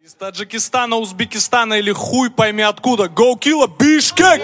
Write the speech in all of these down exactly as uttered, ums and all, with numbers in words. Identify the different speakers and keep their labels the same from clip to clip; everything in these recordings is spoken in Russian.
Speaker 1: Из Таджикистана, Узбекистана или хуй пойми откуда. Go Killa, Бишкек!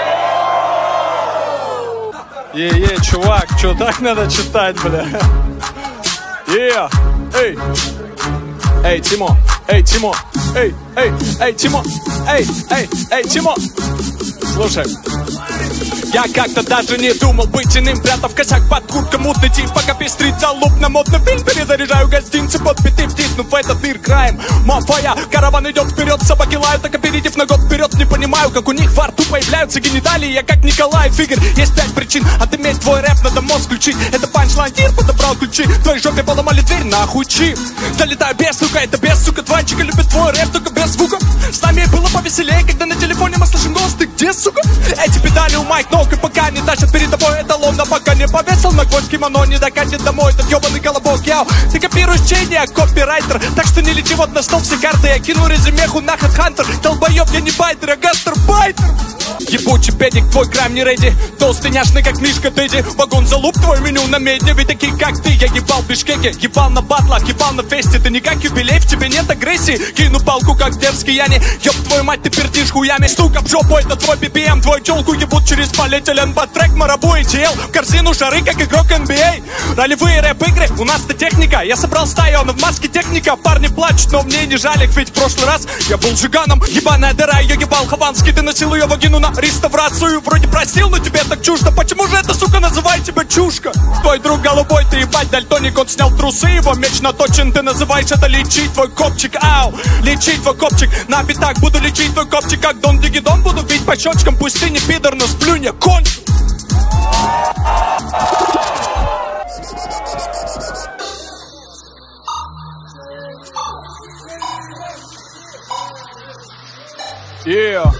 Speaker 1: Е-е, чувак, чё так надо читать, бля? Е, эй, эй, Тимо, эй, Тимо, эй, эй, эй, Тимо, эй, эй, эй, Тимо. Слушай. Я как-то даже не думал быть иным, прятав косяк под курткой, мутный тип, пока пестрит залуп на модный фильм. Перезаряжаю гостинцы под биты, втиснув в этот мир краем. Мафия, караван идет вперед, собаки лают, так опередив на год вперед. Не понимаю, как у них во рту появляются гениталии. Я как Николай Фигер, есть пять причин отыметь твой рэп, надо мозг включить. Это панчлайн, тир подобрал ключи, в твоей жопе поломали дверь, нахуй чип. Залетаю без, сука, это без, сука, твоя чика любит твой рэп, только без звука. С нами было повеселее, когда на телефоне мы слышим голос, ты где, сука? Эти педали у майк ног, и пока не тащат перед тобой эталон, а пока не повесил на гвоздь кимоно, не докатит домой этот ебаный колобок, яу. Ты копируешь чей, я копирайтер, так что не лети вот на стол все карты, я кину резюмеху на хэдхантер. Долбоёб, я не байтер, я гастарбайтер. Ебучий педик, твой грамм не рейди, толстый няшный, как Мишка Дэдди. Вагон залуп, твой меню на медне, ведь такие, как ты, я ебал в Бишкеке, ебал на батлах, ебал на фесте. Ты не как юбилей, в тебе нет агрессии, кину палку, как дерзкий Яни. Ёб твою мать, ты пердишь хуями, стук об жопу, это твой би пи эм. Твою тёлку ебут через полиэтилен, бат-трек, марабу и ти эл. В корзину шары, как игрок эн би эй. Ролевые рэп-игры, у нас-то техника. Я собрал стаю, но в маске техника. Парни плачут, но мне не жалик, ведь в прошлый раз я был жиганом. Ебаная дыра, ее ебал Хованский, ты носил ее вагину на реставрацию. Вроде просил, но тебе так чуждо. Почему же эта сука называет тебя чушка? Твой друг голубой, ты ебать дальтоник, он снял трусы, его меч наточен. Ты называешь это лечить твой копчик, ау. Лечить твой копчик, на битах буду лечить твой копчик, как Дон Дигидон. Буду бить по щечкам, пусть ты не пидор, но сплюнь я конь. Yeah.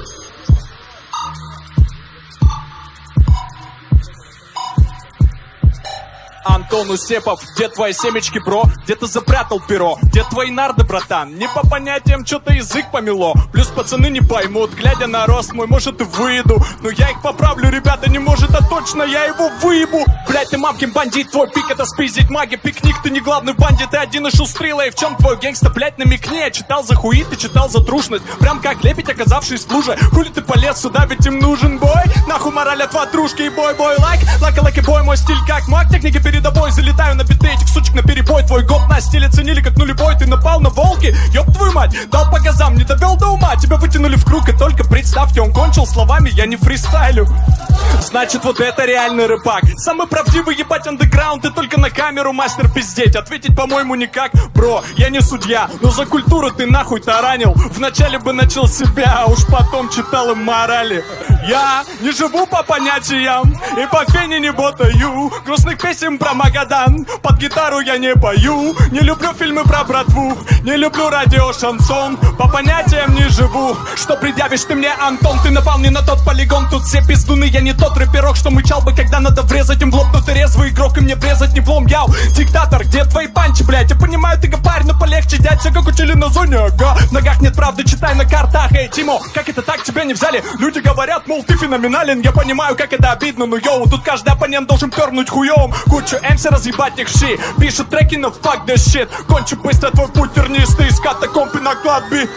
Speaker 1: Антон Усепов, где твои семечки, бро? Где ты запрятал перо? Где твои нарды, братан? Не по понятиям, что-то язык помело. Плюс пацаны не поймут, глядя на рост мой, может и выйду. Но я их поправлю, ребята, не может, а точно я его выебу. Блять, ты мамкин бандит, твой пик это спиздить маги. Пикник, ты не главный бандит, ты один и шустрила. И в чем твой гэнгста, блять, намекни. Я читал за хуи, ты читал за трушность. Прям как лепить, оказавшись в луже. Хули ты полез сюда, ведь им нужен бой. Нахуй мораль от ватрушки и бой-бой лайк. Лака-лаки бой, мой стиль как маг. Техники перед тобой, залетаю на биты этих сучек на перебой. Твой гоп на стиле ценили как нулевой. Ты напал на волки, ёб твою мать. Дал по газам, не довел до ума. Тебя вытянули в круг, и только представьте, он кончил словами, я не фристайлю. Значит, вот это реальный рэпак. Самый правдивый ебать андеграунд. Ты только на камеру мастер пиздеть. Ответить, по-моему, никак. Бро, я не судья, но за культуру ты нахуй таранил. Вначале бы начал с себя, а уж потом читал им морали. Я не живу по понятиям и по фене не ботаю. Грустных песен про Магадан под гитару я не пою. Не люблю фильмы про братву, не люблю радио шансон. По понятиям не живу. Что предъявишь ты мне, Антон? Ты напал не на тот полигон. Тут все пиздуны, я не тот рэперок, что мычал бы, когда надо врезать им в лоб. Но ты резвый игрок, и мне врезать не влом. Яу, диктатор, где твои панчи, блять? Я понимаю, ты гопарь, но полегче, дядь, все как учили на зоне, ага. В ногах нет правды, читай на картах. Эй, Тимо, как это так, тебя не взяли? Люди говорят, мол, ты феноменален. Я понимаю, как это обидно, но йоу, тут каждый оппонент должен пернуть хуём. Кучу эмси разъебать их щи. Пишут треки, но fuck this shit. Кончу быстро твой путь тернистый из катакомб и на кладбище.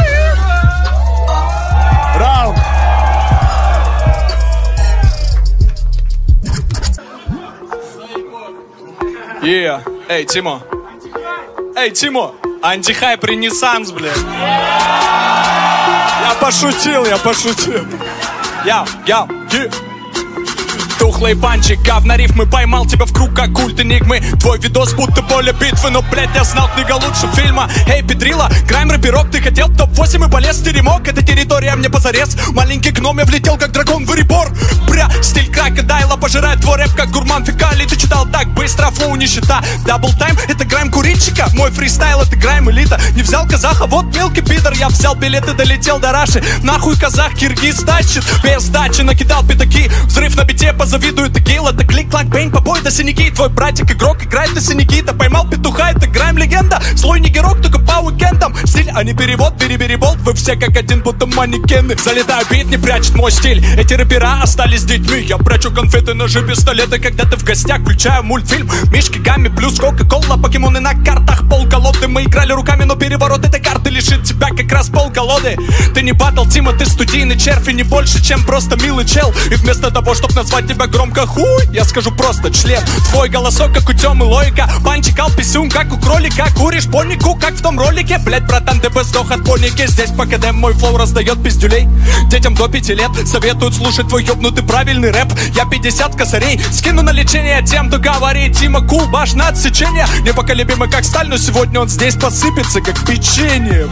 Speaker 1: Раунд. Yeah. Эй, Тимо. Эй, Тимо. Антихайп ренессанс, блядь. Я пошутил, я пошутил. Яу, яу, yeah. Тухлый панчик, говна рифмы. Поймал тебя в круг, как культ энигмы. Твой видос будто поле битвы. Но, блядь, я знал книга лучше фильма. Эй, педрила, грайм рэперок. Ты хотел в топ восемь и полез в теремок. Эта территория мне позарез. Маленький гном, я влетел, как дракон в ребор. Бря, стиль крокодайла пожирает твой рэп, как гурман фекалий. Ты читал так быстро, фу, нищета. Дабл тайм, это грайм курильщика. Мой фристайл, это грайм элита. Не взял казаха, вот мелкий пидор. Я взял билеты, долетел до Раши. Нахуй казах, киргиз тащит. Без сдачи накидал пятаки. Взрыв на бите, позавидую, текила. Это клик-клак, бейн, побой, да синяки. Твой братик игрок играет на синяки. Да поймал петуха, это грайм легенда. Слой не герок, только по уикендам. Стиль, а не перевод, бери-бери-болт. Вы все как один, будто манекены. Залетаю, бит не прячет мой стиль. Эти рэпера остались детьми. Я прячу конфеты, ножи, пистолеты. Когда ты в гостях, включаю мультфильм. Мишки, гамми, плюс кока-кола. Покемоны на картах, полколоды. Мы играли руками, но переворот этой карты лишит тебя как раз полколоды. Ты не батл, Тима, ты студийный червь. И не больше, чем просто милый чел. И вместо того, чтоб назвать тебя громко хуй, я скажу просто член. Твой голосок, как у Тёмы логика. Панчик, ал, писюн, как у кролика. Куришь понику, как в том ролике. Блять, братан, ты бы сдох от поники. Здесь по КД мой флоу раздает пиздюлей. Детям до пяти лет советуют слушать твой ёбнутый правильный рэп. Я пятьдесят косарей скину на лечение тем, кто говорит: Тима кул, баш на отсечение. Непоколебимый как сталь, но сегодня он здесь посыпется как печенье.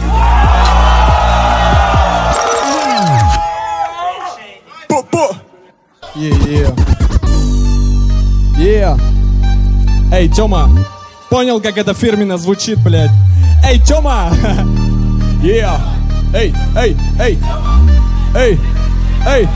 Speaker 1: Пу-пу. Yeah, yeah. Yeah. Эй, Тёма, понял, как это фирменно звучит, блядь? Эй, Тёма! Yeah. Эй, эй, эй. Эй, эй.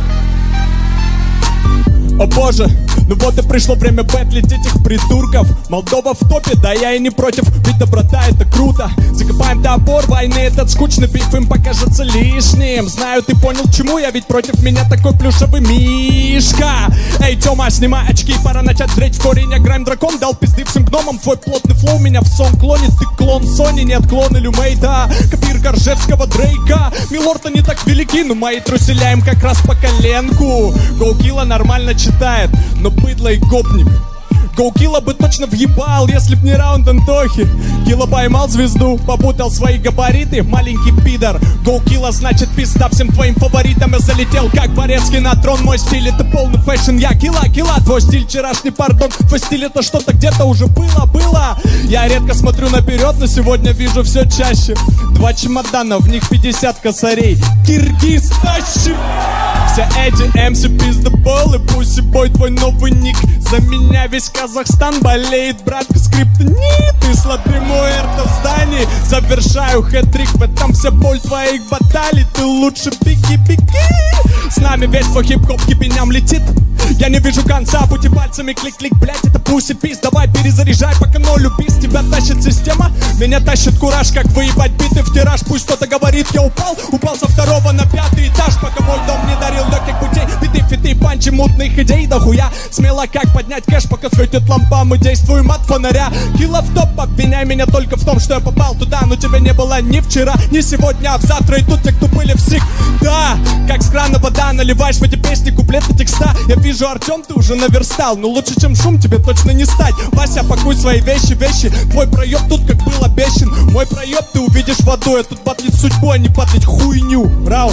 Speaker 1: О боже, ну вот и пришло время бэтлить этих придурков. Молдова в топе, да я и не против, ведь доброта это круто. Закопаем топор войны, этот скучный биф им покажется лишним. Знаю, ты понял, чему я, ведь против меня такой плюшевый мишка. Эй, Тёма, снимай очки, пора начать зреть в корень. Я грайм дракон, дал пизды всем гномам. Твой плотный флоу меня в сон клонит. Ты клон Сони, нет клон Илюмейта. Копирка Ржевского Дрейка. Милорда не так велики, но мои труселя им как раз по коленку. Гоукилла нормально читает, но быдло и гопник. Гоукилла бы точно въебал, если б не раунд Антохи. Килла поймал звезду, попутал свои габариты. Маленький пидор. Гоукилла значит пизда всем твоим фаворитам. Я залетел как Борецкий на трон. Мой стиль это полный фэшн. Я килла, килла, твой стиль вчерашний пардон. Твой стиль это что-то где-то уже было, было. Я редко смотрю наперед, но сегодня вижу все чаще. Два чемодана, в них пятьдесят косарей. Киргиз тащим. Все эти эм си пиздоболы, пусси-бой, твой новый ник. За меня весь Казахстан болеет, братка, скриптонит. И сладкий мой эрта в здании. Завершаю хэт-трик, в этом вся боль твоих баталий. Ты лучше беги-беги. С нами весь твой хип-хоп кипеням летит. Я не вижу конца, пути пальцами клик-клик. Блять, это пуси-пис, давай перезаряжай, пока ноль убийц. Тебя тащит система, меня тащит кураж. Как выебать биты в тираж, пусть кто-то говорит: я упал, упал со второго на пятый этаж. Пока мой дом не дарил легких путей. Биты, фиты, панчи, мутных идей. Да хуя, смело как поднять кэш, пока светит лампа. Мы действуем от фонаря. Килла в топ, обвиняй меня только в том, что я попал туда. Но тебя не было ни вчера, ни сегодня, а завтра. И тут те, кто были всегда. Как с крана вода, наливаешь в эти песни куплеты текста. Я вижу, Артем, ты уже наверстал, но лучше, чем шум, тебе точно не стать. Вася, пакуй свои вещи, вещи. Твой проеб тут как был обещан. Мой проеб ты увидишь в аду. Я тут батлить судьбу, а не батлить хуйню. Рауф.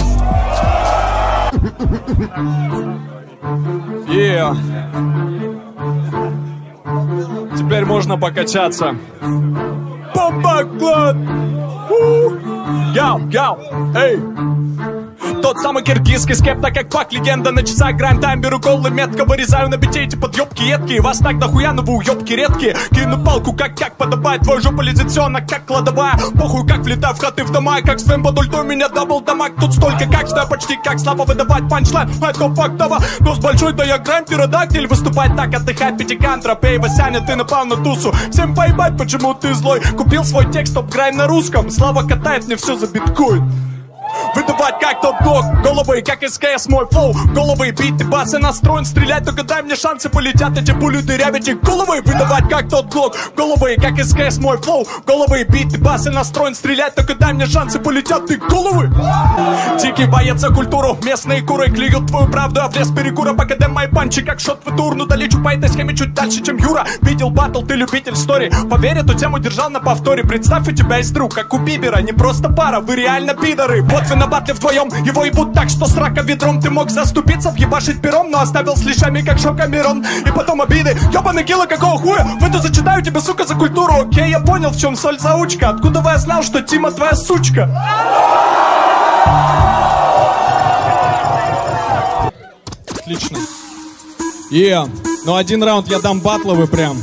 Speaker 1: Yeah. Теперь можно покачаться. Бомбаклад. Яу, яу, эй. Тот самый киргизский скепта, как пак, легенда на часах. Грайм тайм, беру колы, метко вырезаю на бите эти подъебки едкие. Вас так дохуя, но вы уебки редкие. Кину палку, как как подобает. Твою жопу лезет все, она как кладовая. Похуй, как влетаю в хаты в дома. Как своим под ультой, у меня дабл дамаг. Тут столько как, что я почти как слабо выдавать панчлайн. А это фактово, но с большой, да я грайм птеродактиль. Выступать так, отдыхать пятикантроп. Эй, Васяня, ты напал на тусу. Всем поебать, почему ты злой. Купил свой текст, топ грайм на русском. Слава катает мне все за биткоин. Выдавать как топ-дог, головы как эс ка эс мой флоу. Головы, биты, басы настроен стрелять. Только дай мне шансы, полетят эти пули, дырявить их головы. Выдавать как топ-дог, головы как эс ка эс мой флоу. Головы, биты, басы настроен стрелять. Только дай мне шансы, полетят их головы. Дикий боец за культуру, местные куры клюют твою правду, а в лес перекура. Пока дэм мои панчи, как шот в тур. Ну долечу по этой схеме чуть дальше, чем Юра. Видел батл, ты любитель стори. Поверь, эту тему держал на повторе. Представь, у тебя есть друг, как у Бибера. Не просто пара, вы реально пидоры. Вот вы на батле вдвоем, его ебут так, что с рака ведром. Ты мог заступиться, въебашить пером, но оставил с лишами, как Шокамерон. И потом обиды, ёбаный Килла, какого хуя? Выйду, зачитаю тебе, сука, за культуру. Окей, я понял, в чем соль заучка. Откуда я знал, что Тима твоя сучка? Отлично. Yeah. Ну один раунд я дам батловый прям.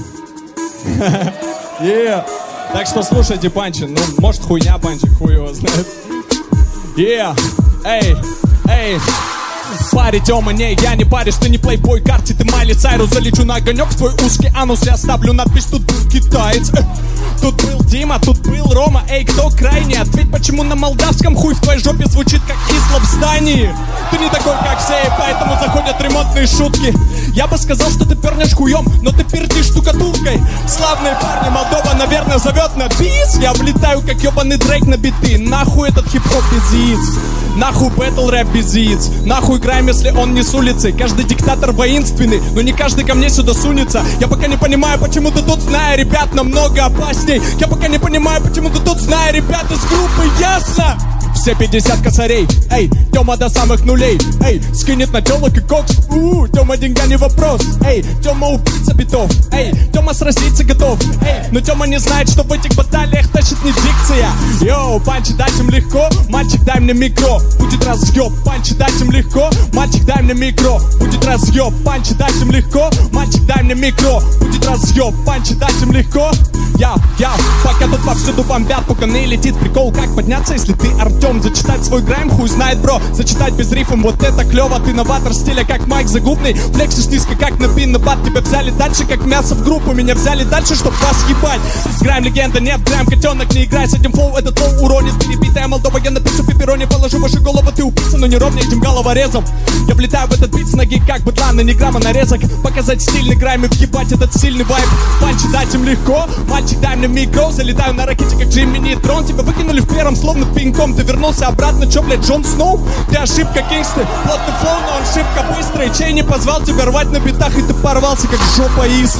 Speaker 1: Yeah. Так что слушайте панчи. Ну, может хуйня панчи, хуй его знает. Yeah, эй, эй. паре, Тёма, не, я не парюсь, ты не плейбой, карте, ты Майли Сайрус. Залечу на огонек в твой узкий анус, я оставлю надпись, тут был китаец. Э, тут был Дима, тут был Рома, эй, кто крайний? Ответь, почему на молдавском хуй в твоей жопе звучит как Исла в здании? Ты не такой, как все, и поэтому заходят ремонтные шутки. Я бы сказал, что ты пернешь хуем, но ты пердишь штукатуркой. Славные парни, Молдова, наверное, зовет на бис. Я влетаю, как ебаный Дрейк на биты. Нахуй этот хип-хоп без яиц, нахуй бэтл рэп без яиц, нахуй грайм, если он не с улицы. Каждый диктатор воинственный, но не каждый ко мне сюда сунется. Я пока не понимаю, почему ты тут, зная ребят намного опасней. Я пока не понимаю, почему ты тут, зная ребят из группы, ясно? Все пятьдесят косарей, эй, Тёма до самых нулей, эй, скинет на тёлок и кокс, у, Тёма деньга не вопрос, эй, Тёма убийца битов, эй, Тёма сразиться готов, эй, но Тёма не знает, что в этих баталиях тащит не дикция. Йоу, панчи дать им легко, мальчик дай мне микро, будет разъёб, панчи дать им легко, мальчик дай мне микро, будет разъёб, панчи дать им легко, мальчик дай мне микро, будет разъёб, панчи дать им легко. Я, я, пока тут повсюду бомбят, пока не летит прикол, как подняться, если ты Артём. Зачитать свой грайм, хуй знает, бро. Зачитать без рифм, вот это клёво. Ты новатор стиля, как Майк Загубный. Флексишь низко, как на пин на бат. Тебя взяли дальше, как мясо в группу. Меня взяли дальше, чтоб вас ебать. Грайм легенда, нет, грайм котенок. Не играй с этим флоу, этот флоу уронит. Перебитая Молдова, я напишу пепперони. Положу ваши головы, ты уписан, но не ровнее этим головорезом. Я влетаю в этот бит с ноги, как быдлан, и ни грамма нарезок. Показать стильный грайм и въебать этот сильный вайб. Панчи дать им легко, мальчик дай мне микро. Залетаю на ракете, как Джимми Нейтрон. Тебя выкинули в первом, словно пинком. Ты вернулся обратно, чё, блядь, Джон Сноу? Ты ошибка, Кингсты, плотный флоу, но он шибко быстрый. Чей не позвал тебя рвать на битах, и ты порвался, как жопа из.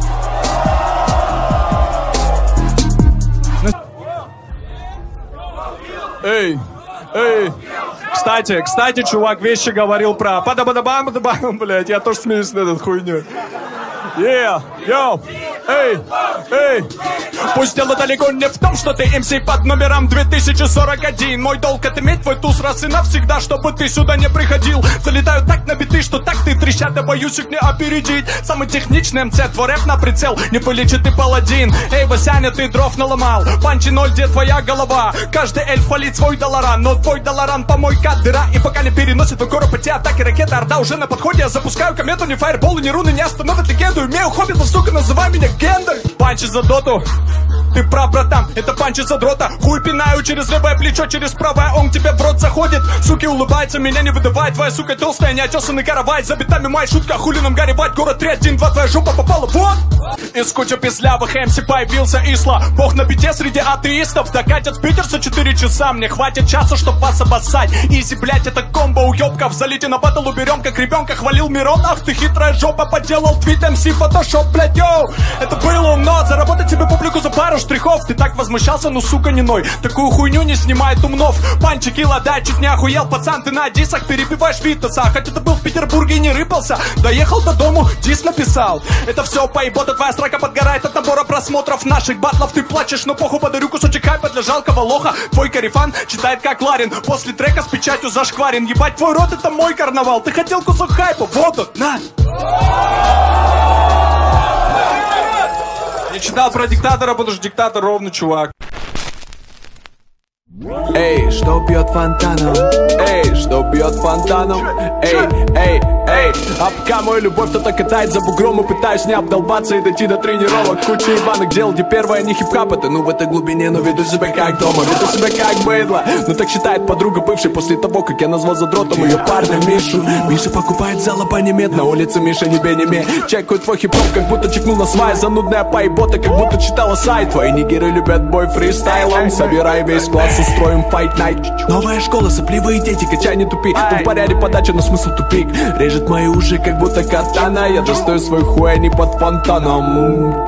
Speaker 1: Эй, эй. Кстати, кстати, чувак вещи говорил про пада-бада-бам-бада-бам, блядь, я тоже смеюсь на эту хуйню. Yeah, yo, эй, эй. Пусть дело далеко не в том, что ты эм си под номером две тысячи сорок один. Мой долг отыметь твой туз раз и навсегда, чтобы ты сюда не приходил. Залетаю так на биты, что так ты трещат, я боюсь их не опередить. Самый техничный эм си, твой рэп на прицел, не полечит ты паладин. Эй, Васяня, ты дров наломал, панчи ноль, где твоя голова? Каждый эльф хвалит свой долларан, но твой долларан помойка дыра. И пока не переносит в гору пути атаки ракеты, орда уже на подходе. Я запускаю комету, ни фаерболы, ни руны не остановят легенду. Имею хоббитов, сука, называй меня Гендаль. Панчи за доту, ты прав, братан, это панчи задрота. Хуй пинаю через левое плечо, через правое он тебе в рот заходит. Суки улыбается, меня не выдавай. Твоя сука толстая, неотесанный каравай. За битами моя шутка, хули нам горевать. Город три, один, два, твоя жопа попала, вот. Из кучи пизлявых эм си появился Исла. Бог на бите среди атеистов. Докатят в Питер за четыре часа. Мне хватит часа, чтоб вас обоссать. Изи, блять, это комбо уёбков. Залите на батл, уберем, как ребенка хвалил Мирон. Ах ты хитрая жопа, поделал твит эм си фотошоп, блять, йоу. Это было умно, заработать себе публику за пару штрихов. Ты так возмущался, ну сука не ной. Такую хуйню не снимает умнов. Панчи, килла, дай, чуть не охуел, пацан. Ты на дисах перебиваешь Витаса. Хотя ты был в Петербурге и не рыпался. Доехал до дому, дис написал. Это все поебота, твоя строка подгорает от набора просмотров наших батлов. Ты плачешь, но похуй, подарю кусочек хайпа для жалкого лоха. Твой корефан читает как Ларин. После трека с печатью зашкварен. Ебать, твой рот, это мой карнавал. Ты хотел кусок хайпа, вот он, на. Я читал про диктатора, потому что диктатор ровно чувак. Эй, что бьет фонтаном? Эй, что бьет фонтаном? Эй, эй, эй. А пока мою любовь кто-то катает за бугром и пытаюсь не обдолбаться и дойти до тренировок. Куча ебаных дел, где первое не хип-хап, это ну в этой глубине, но веду себя как дома, веду себя как быдло. Ну так считает подруга бывшей после того, как я назвал задротом ее парня Мишу. Миша покупает зал абонемент, на улице Миша не бей, не бей. Чекают твой хип-хоп, как будто чекнул на свай. Занудная поебота, как будто читала сайт. Твои нигеры любят бой фристайлом. Собирай весь класс, устроим Fight Night. Новая школа, сопливые дети, качай не тупи. Тут в порядке подача, но смысл тупик. Режет мои уши, как будто катана. Я достаю свой хуй, а не под фонтаном.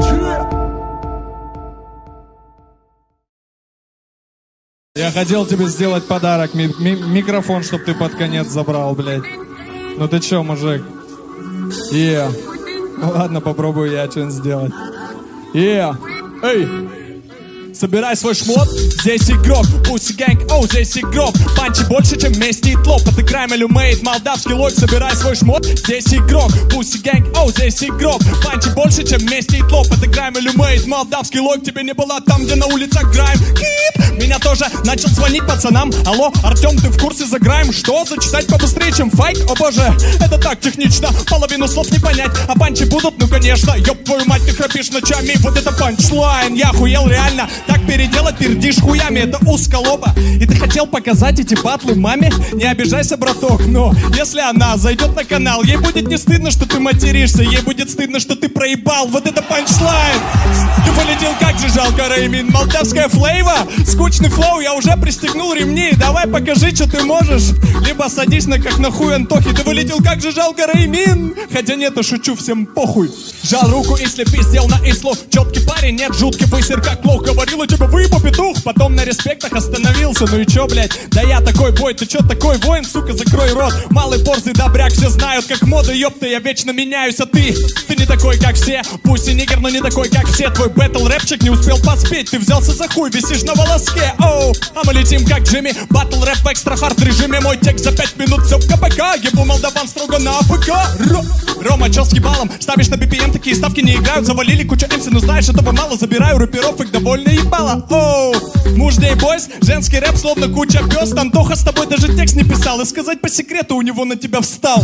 Speaker 1: Я хотел тебе сделать подарок, ми- ми- микрофон, чтоб ты под конец забрал, блядь. Ну ты чё, мужик? Yeah. Ну ладно, попробую я что-нибудь сделать. Yeah. Эй. собирай свой шмот. Здесь игрок, Pussy Gang, оу, здесь игрок. Панчи больше, чем вместе и тлоп. Отыграем Illumate, молдавский лойк, собирай свой шмот. Здесь игрок, Pussy Gang, оу, здесь игрок. Панчи больше, чем вместе и тлоп. Отыграем Illumate, молдавский лойк. Тебе не было там, где на улицах грайм. Кип! Меня тоже начал звонить пацанам. Алло, Артем, ты в курсе за грайм? Что? Зачитать побыстрее, чем файк? О боже, это так технично. Половину слов не понять, а панчи будут? Ну конечно, ёб твою мать, ты храпишь ночами. Вот это панчлайн, я охуел реально. Так переделать, пердишь хуями, это узколоба. И ты хотел показать эти батлы маме? Не обижайся, браток, но если она зайдет на канал, ей будет не стыдно, что ты материшься. Ей будет стыдно, что ты проебал. Вот это панчлайн. Ты полетел, как же жалко, Реймин. Молдавская флейва, скучный флоу, я уже пристегнул ремни. Давай покажи, что ты можешь. Либо садись на как на хуй Антохи. Ты вылетел, как же жалко, Реймин. Хотя нет, я шучу, всем похуй. Жал руку, если пиздел на ислу. Четкий парень, нет, жуткий высер, как лох. Говорила тебе, выебу петух. Потом на респектах остановился. Ну и чё, блядь, да я такой бой. Ты чё такой воин, сука, закрой рот. Малый борзый добряк, все знают, как мода, ёпта. Я вечно меняюсь, а ты, ты не такой, как все. Пусть и нигер, но не такой, как все. Твой бэтл рэпчик не успел поспеть. Ты взялся за хуй, висишь на волоске. Оу, а мы летим, как Джимми. Батл рэп в экстра хард режиме. Мой текст за пять минут, все в КПК. Ебу молдаван строго на АПК. Рома, чел с ебалом. Ставишь на би пи эм, такие ставки не играют. Завалили куча эмси, но знаешь, этого мало. Забираю рэперов, их довольно ебало. Оу, мужней бойс, женский рэп, словно куча пёс. Антоха с тобой даже текст не писал. И сказать по секрету, у него на тебя встал.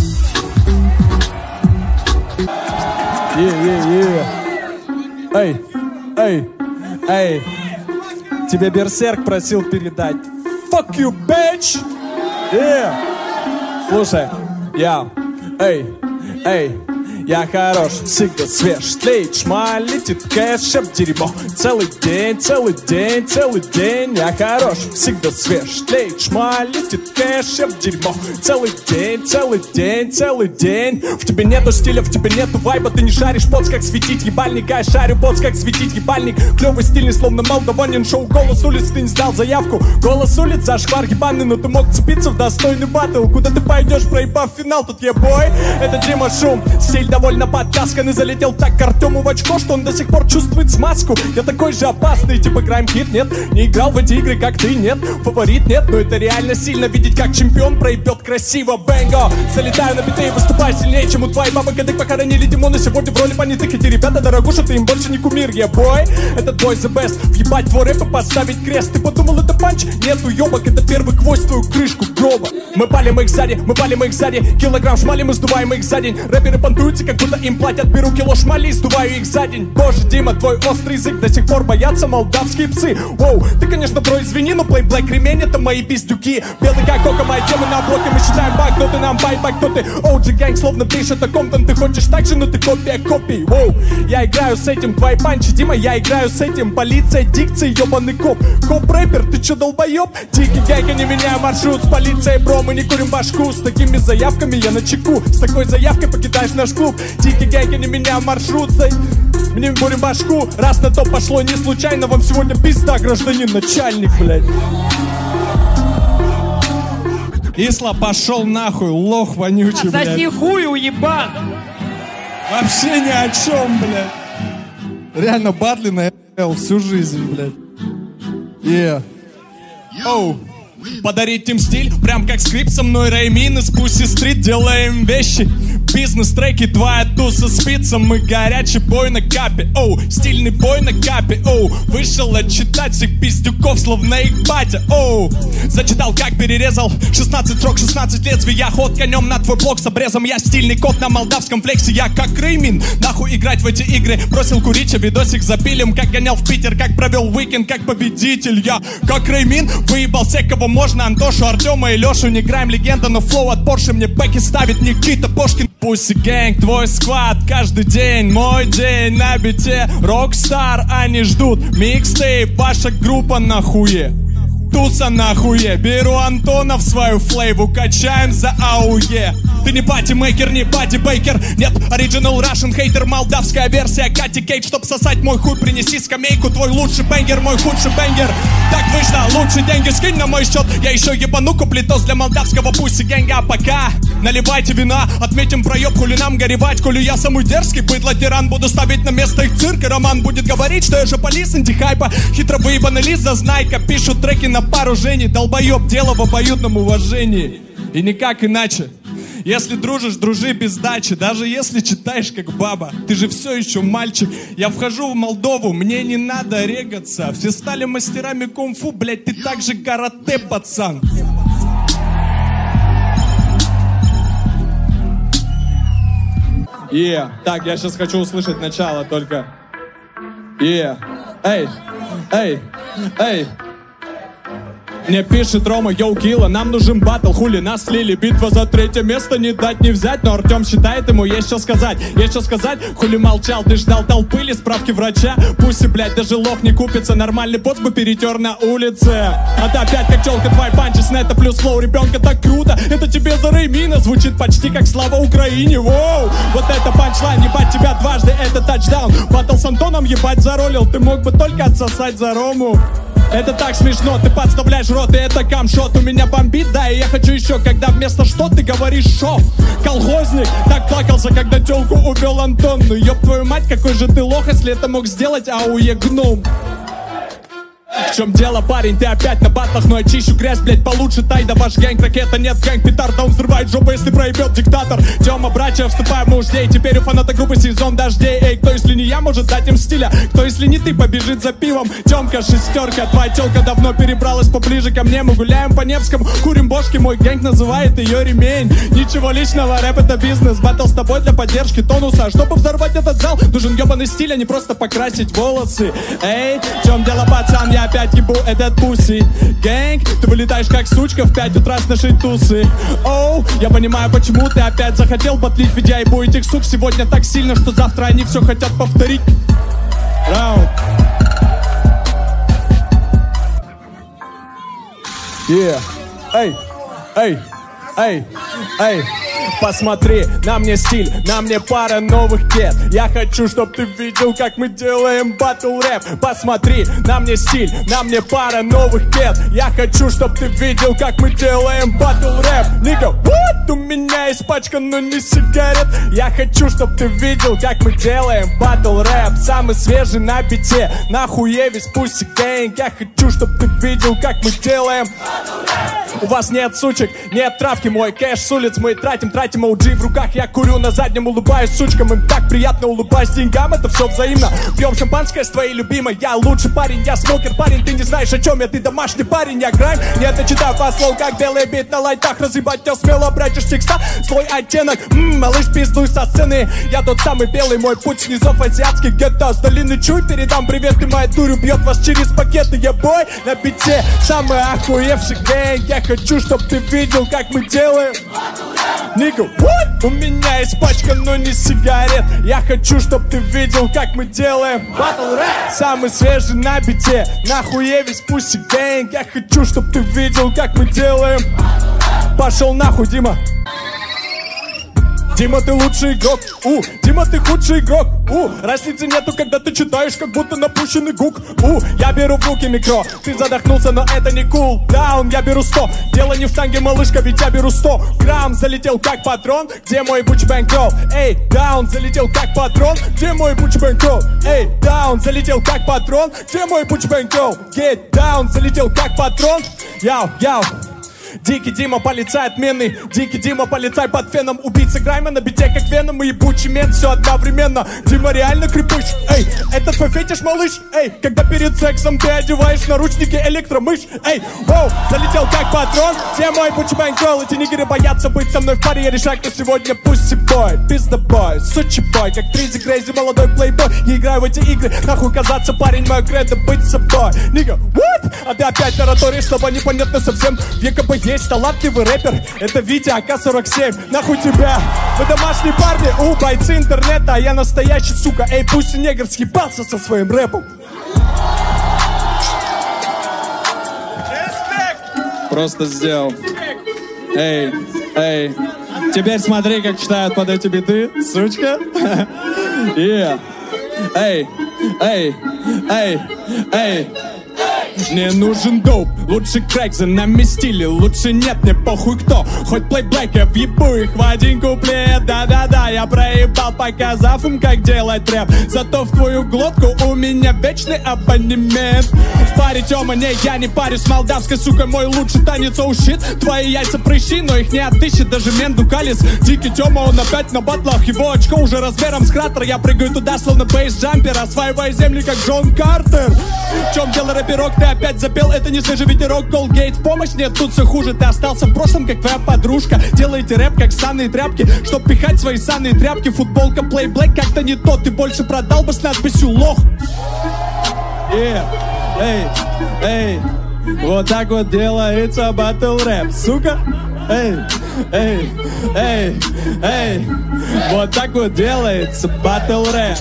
Speaker 1: Е-е-е. Эй, эй, эй. Тебе Берсерк просил передать. Fuck you, bitch. Yeah. Слушай, я, эй, эй. Я хорош, всегда свеж, тлеет шмаль, летит кэшем, дерьмо. Целый день, целый день, целый день. Я хорош, всегда свеж, тлеет шмаль, летит кэшем, дерьмо. Целый день, целый день, целый день. В тебе нету стиля, в тебе нету вайба. Ты не шаришь поц, как светить ебальник. А я шарю поц, как светить ебальник. Клёвый стильный, словно молдаванин. Шоу «Голос улиц», ты не сдал заявку. Голос улиц, зашквар ебаный. Но ты мог цепиться в достойный баттл. Куда ты пойдешь, проебав финал? Тут я бой, это Дима Шум. Стиль довольно подтаскан и залетел так к Артему в очко, что он до сих пор чувствует смазку. Я такой же опасный, типа Грайм Хит, нет. Не играл в эти игры, как ты, нет. Фаворит, нет, но это реально сильно видеть, как чемпион проебет красиво. Бэнго, залетаю на биты и выступаю сильнее, чем у твоей мамы. Кадык похоронили Димона, сегодня в роли понятых. Эти ребята, дорогуша, ты им больше не кумир. Я бой, этот бой the best. Въебать твой рэп и поставить крест. Ты подумал, это панч? Нет, уёбок, это первый гвоздь в твою крышку гроба. Мы палим их сзади, мы палим их сзади. Килограмм шмали мы сдуваем их за день. Рэперы понтуются, как будто им платят. Беру кило шмали, сдуваю их за день. Боже, Дима, твой острый язык до сих пор боятся молдавские псы. Воу, ты, конечно, бро, извини, но Play Black ремень — это мои пиздюки. Белый как кока, моя тема на блоке. Мы считаем баг, кто ты нам байбак, кто ты. Оу джи Gang словно пишет о ком-то. Ты хочешь так же, но ты копия копий. Воу, я играю с этим, твои панчи, Дима, я играю с этим. Полиция, дикция, ёбаный коп. Коп-рэпер, ты чё, долбоёб? Дикий Gang, я не меняю маршрут. С полицией, бро, мы не курим башку. С такими заявками я на чеку. С такой заявкой покидаешь наш клуб. Дикий Gang, я не меняю маршрут. Мы не курим башку. Раз на то пошло не случайно. Вам сегодня пизда, гражданин начальник, блядь. Исла, пошел нахуй, лох вонючий, блядь.
Speaker 2: Соси хуй, уебан.
Speaker 1: Вообще ни о чем, блядь. Реально батли на эл всю жизнь, блядь. Yeah. Оу. Подарить им стиль, прям как скрипт со мной Реймин из Pussy Street. Делаем вещи, бизнес-треки, твоя туса спится. Мы горячий бой на капе, оу, стильный бой на капе, оу. Вышел отчитать всех пиздюков, словно их батя, оу. Зачитал, как перерезал шестнадцать строк, шестнадцать лезвий. Я ход конем на твой блок с обрезом. Я стильный кот на молдавском флексе. Я как Реймин, нахуй играть в эти игры. Бросил курить, а видосик запилим. Как гонял в Питер, как провел уикенд, как победитель. Я как Реймин, выебал всех, кого можно. Антошу, Артема и Лешу. Не грайм легенда, но флоу от Порше мне бэки ставит Никита Бошкин. Pussy Gang, твой сквад каждый день. Мой день на бите. Рокстар, они ждут микстейп. Ваша группа на хуе, туса на хуе. Беру Антона в свою флейву, качаем за АУЕ. Ты не пати-мейкер, не пати-бейкер. Нет, оригинал Russian хейтер, молдавская версия Кати Кейт. Чтоб сосать мой хуй, принеси скамейку. Твой лучший бенгер, мой худший бенгер. Так вышло, лучше деньги скинь на мой счет. Я еще ебану куплетос для молдавского пусси гэнга. Пока наливайте вина, отметим проеб, хули нам горевать. Коли я самый дерзкий, быдло тиран, буду ставить на место их цирк. И Роман будет говорить, что я же полис антихайпа. Хитро выебанный лист, зазнайка. Пишут треки на пару Жени. Долбоеб, дело в обоюдном уважении. И никак иначе. Если дружишь, дружи без дачи. Даже если читаешь как баба, ты же все еще мальчик. Я вхожу в Молдову, мне не надо регаться. Все стали мастерами кунг-фу, блять, ты так же карате, пацан. Yeah. Так, я сейчас хочу услышать начало только. Yeah. Эй, эй, эй. Мне пишет Рома, йоу, Килла, нам нужен баттл, хули нас слили. Битва за третье место, не дать, не взять. Но Артем считает, ему есть что сказать. Есть что сказать, хули молчал, ты ждал толпы или справки врача. Пусть, блядь, даже лох не купится. Нормальный пост бы перетер на улице. А ты опять как челка, твой панчи с нета плюс флоу ребенка, так круто. Это тебе за Реймина звучит почти как слава Украине. Воу, вот это панчлайн, ебать тебя дважды, это тачдаун. Баттл с Антоном ебать заролил, ты мог бы только отсосать за Рому. Это так смешно, ты подставляешь рот, и это камшот. У меня бомбит, да, и я хочу еще, когда вместо что ты говоришь шо. Колхозник так плакался, когда тёлку убил Антон. Ну ёб твою мать, какой же ты лох, если это мог сделать ауе гном. В чем дело, парень, ты опять на батлах, но я чищу грязь, блять, получше тайда. Ваш гэнг, ракета, нет, гэнг, петарда, он взрывает жопу, если проебет диктатор. Тёма, братья, вступаем в муждей, теперь у фаната группы сезон дождей. Эй, кто, если не я, может дать им стиля, кто, если не ты, побежит за пивом. Тёмка, шестерка, твоя тёлка давно перебралась поближе ко мне. Мы гуляем по Невскому, курим бошки, мой гэнг называет ее ремень. Ничего личного, рэп это бизнес, баттл с тобой для поддержки тонуса. Чтобы взорвать этот зал, нужен ёбаный стиль, а не просто покрасить волосы. Эй, в чем дело, пацан, я опять ебу этот пуси. Гэнг, ты вылетаешь как сучка в пять утра с нашей тусы. Оу, я понимаю, почему ты опять захотел батлить, ведь я ебу этих сук сегодня так сильно, что завтра они все хотят повторить. Раунд. Yeah. Эй, эй, эй, эй. Посмотри, на мне стиль, на мне пара новых кет. Я хочу, чтоб ты видел, как мы делаем батл рэп. Посмотри, на мне стиль, на мне пара новых кет. Я хочу, чтоб ты видел, как мы делаем батл рэп. Нига, вот у меня есть пачка, но не сигарет. Я хочу, чтоб ты видел, как мы делаем батл рэп. Самый свежий на бите, нахуе весь пусси гэнг. Я хочу, чтоб ты видел, как мы делаем батл рэп. У вас нет сучек, нет травки, мой кэш с улиц мы тратим, тратим оу джи в руках, я курю на заднем, улыбаюсь сучкам, им так приятно, улыбаюсь деньгам, это все взаимно. Пьем шампанское с твоей любимой, я лучший парень, я смокер парень, ты не знаешь о чем я, ты домашний парень, я грайм. Нет, я читаю по слову, как белый бит на лайтах, разъебать тебя смело, братишь текста, свой оттенок, ммм, малыш, пиздуй со сцены, я тот самый белый, мой путь снизов азиатских гетто, с долины чуй, передам привет, ты моя дурь, бьет вас через пакеты, я бой на бите, самый охуевший гэнг, я хочу, чтоб ты видел, как мы делаем. Нига, what? У меня есть пачка, но не сигарет. Я хочу, чтоб ты видел, как мы делаем батл рэп. Самый свежий на бите, нахуе весь пусси гэнг. Я хочу, чтоб ты видел, как мы делаем. Пошел нахуй, Дима. Дима, ты лучший игрок, у, Дима, ты худший игрок, у, разницы нету, когда ты читаешь, как будто напущенный гук, у, я беру в руки микро, ты задохнулся, но это не кул, даун, я беру сто, дело не в штанге, малышка, ведь я беру сто грамм, залетел как патрон, где мой бучи бэнкролл, эй, даун, залетел как патрон, где мой бучи бэнкролл, эй, даун, залетел как патрон, где мой бучи бэнкролл, get down, залетел как патрон, яу, яу. Дикий Дима, полицай отменный. Дикий Дима, полицай под феном. Убийца Грайма на бите как Веном. И ебучий мент, все одновременно. Дима реально крепыш. Эй, это твой фетиш, малыш. Эй, когда перед сексом ты одеваешь наручники электромыш. Эй, воу, залетел как патрон. Где мой бучи бэнкролл? Эти нигеры боятся быть со мной в паре. Я решаю, кто сегодня пусси бой, пизда бой, сучи бой. Как Тризи Крейзи, молодой плейбой. Я играю в эти игры, нахуй казаться, парень, мое кредо быть собой. Нига, what? А ты опять тараторишь, чтобы непонятно совсем. Века бы есть талантливый рэпер, это Витя а ка сорок семь. Нахуй тебя, вы домашние парни, у, бойцы интернета, а я настоящий, сука. Эй, пусть негр съебался со своим рэпом. Просто сделал. Эй, эй, Теперь смотри, как читают под эти биты, сучка. Yeah. Эй, эй, эй, эй. Мне нужен доп, лучше крэк, за нами стили, лучше нет, мне похуй кто. Хоть плейблэк, я въебу их в один куплет. Да-да-да, я проебал, показав им, как делать рэп. Зато в твою глотку у меня вечный абонемент. В паре Тёма, не, я не парюсь, молдавской, сука, мой лучший танец, оу щит. Твои яйца прыщи, но их не отыщет даже Менду Калис. Дикий Тёма, он опять на батлах, его очко уже размером с кратер. Я прыгаю туда, словно бейс-джампер, осваивая земли, как Джон Картер. В чем дело, рэперок, ты опять запел, это не свежий ветерок, Колгейт в помощь, нет, тут все хуже. Ты остался в прошлом, как твоя подружка. Делаете рэп, как санные тряпки, чтоб пихать свои санные тряпки. Футболка Play Black как-то не то, ты больше продал бы с надписью лох. Yeah. Эй, эй, вот так вот делается батл рэп, сука. Эй, эй, эй, эй, вот так вот делается батл рэп.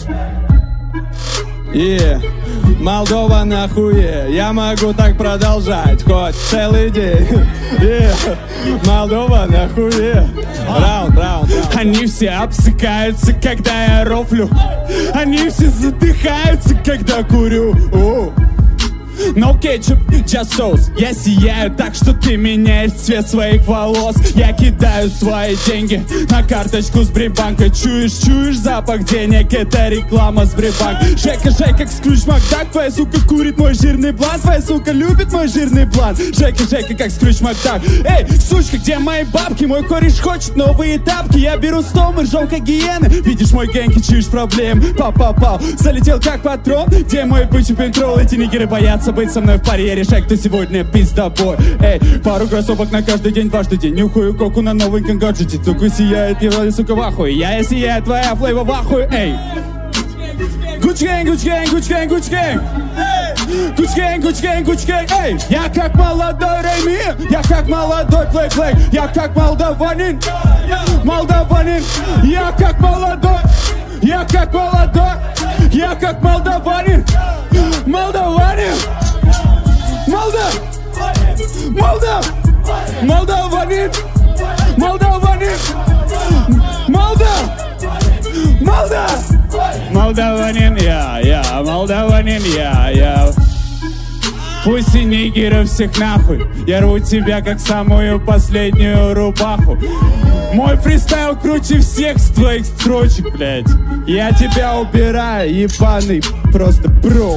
Speaker 1: Yeah. Молдова нахуе, я могу так продолжать хоть целый день. Yeah. Молдова нахуе. Раунд, раунд, раунд.
Speaker 2: Они все обсыкаются, когда я рофлю. Они все задыхаются, когда курю. О. No ketchup, just sauce. Я сияю так, что ты меняешь цвет своих волос. Я кидаю свои деньги на карточку с Брибанка. Чуешь, чуешь запах денег, это реклама с Брибанк. Жека, Жека, как Скрудж Макдак. Твоя сука курит мой жирный блант. Твоя сука любит мой жирный блант. Жека, Жека, как Скрудж Макдак. Эй, сучка, где мои бабки? Мой кореш хочет новые тапки. Я беру сто, мы ржем как гиены. Видишь мой гэнг и чуешь проблем. Пау-пау-пау, залетел как патрон. Где мой бычий пентрол? Эти нигеры боятся быть со мной в паре. Решай, кто сегодня пиздобой. Эй, пару кроссовок на каждый день, дважды день. Нюхаю коку на новеньком гаджете. Сука сияет, его, сука, в ахуе. Я и сияет, твоя флейва в ахуе. Эй, Gucci gang, Gucci gang, Gucci gang, Gucci gang. Gucci gang, Gucci gang, Gucci gang. Эй, я как молодой Рэми, я как молодой Плей-Плей, я как молдаванин, молдаванин, я как молодой, я как молодой, я как молдаванин, молдаванин, молдав, молдав, молдаванин, молдаванин, молдав, молдав. Молдаванин, я, я, молдаванин, я, я. Пусть и нигеры всех нахуй. Я рву тебя, как самую последнюю рубаху. Мой фристайл круче всех с твоих строчек, блядь. Я тебя убираю, ебаный просто бро.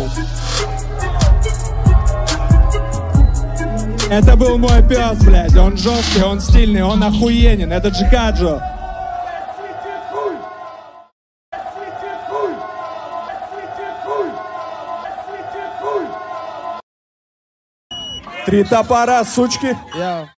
Speaker 1: Это был мой пес, блядь. Он жесткий, он стильный, он охуенен. Это Джикаджо. Три топора, сучки.
Speaker 3: Yeah.